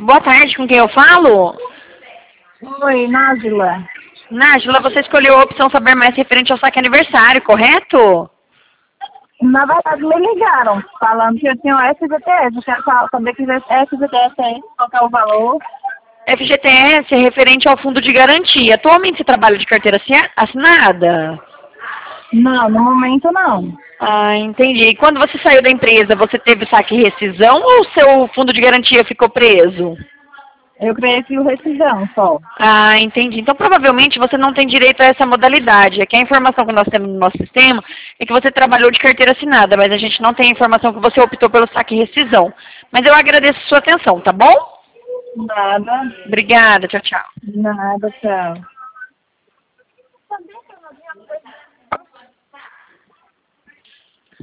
Boa tarde, com quem eu falo? Oi, Nájila. Nájila, você escolheu a opção saber mais referente ao saque aniversário, correto? Na verdade, me ligaram falando que eu tinha um FGTS. Eu quero saber que FGTS é esse, qual que é o valor. FGTS é referente ao fundo de garantia. Atualmente você trabalha de carteira assinada? Não, no momento não. Ah, entendi. E quando você saiu da empresa, você teve saque e rescisão ou o seu fundo de garantia ficou preso? Eu criei aqui o rescisão só. Ah, entendi. Então, provavelmente, você não tem direito a essa modalidade. É que a informação que nós temos no nosso sistema é que você trabalhou de carteira assinada, mas a gente não tem a informação que você optou pelo saque e rescisão. Mas eu agradeço a sua atenção, tá bom? Nada. Obrigada. Tchau, tchau. Nada, tchau.